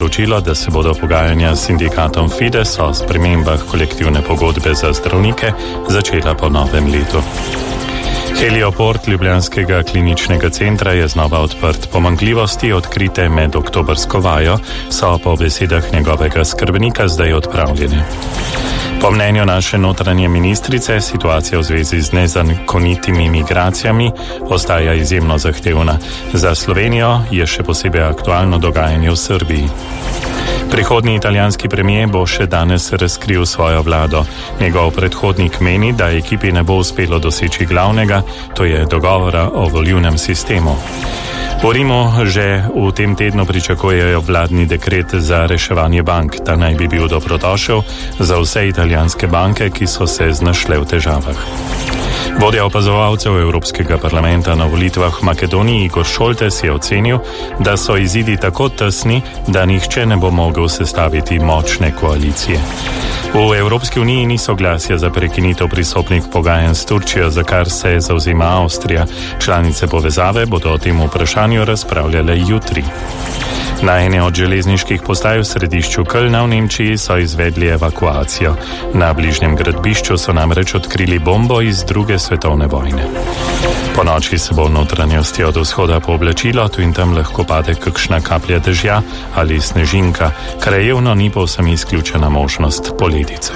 odločilo, da se bodo pogajanja s sindikatom Fides o spremembah kolektivne pogodbe za zdravnike začela po novem letu. Helioport ljubljanskega kliničnega centra je znova odprt. Pomanjkljivosti, odkrite med oktobrsko vajo, so po besedah njegovega skrbnika zdaj odpravljene. Po mnenju naše notranje ministrice, situacija v zvezi z nezakonitimi migracijami ostaja izjemno zahtevna. Za Slovenijo je še posebej aktualno dogajanje v Srbiji. Prihodnji italijanski premijer bo še danes razkril svojo vlado. Njegov predhodnik meni, da ekipi ne bo uspelo doseči glavnega, to je dogovora o volilnem sistemu. V Rimu že v tem tednu pričakujejo vladni dekret za reševanje bank. Ta naj bi bil dobrodošel za vse italijanske banke, ki so se znašle v težavah. Vodja opazovalcev Evropskega parlamenta na volitvah v Makedoniji Igor Šoltes je ocenil, da so izidi tako tesni, da nihče ne bo mogel sestaviti močne koalicije. V Evropski uniji ni soglasja za prekinitev pristopnih pogajanj s Turčijo, za kar se zavzema Avstrija. Članice povezave bodo o tem vprašanju razpravljale jutri. Na ene od železniških postaj v središču Kölna v Nemčiji so izvedli evakuacijo. Na bližnjem gradbišču so namreč odkrili bombo iz II. Svetovne vojne. Po noči se bo v notranjosti od vzhoda pooblačilo, tu in tam lahko pade kakšna kaplja dežja ali snežinka. Krajevno ni povsem izključena možnost poledice.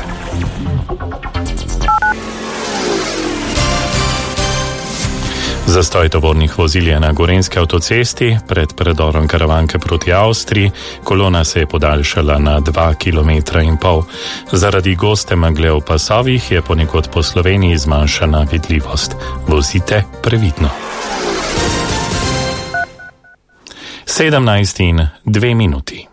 Zastoj tovornih vozil je na Gorenjski avtocesti pred predorom Karavanke proti Avstriji. Kolona se je podaljšala na 2,5 km. Zaradi goste megle v pasovih je ponekod po Sloveniji zmanjšana vidljivost. Vozite previdno. 17:02.